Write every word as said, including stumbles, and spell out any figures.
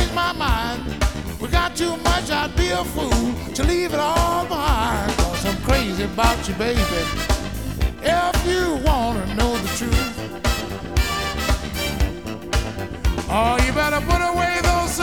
change my mind. We got too much, I'd be a fool to leave it all behind. Cause I'm crazy about you, baby. If you wanna know the truth, oh, you better put away those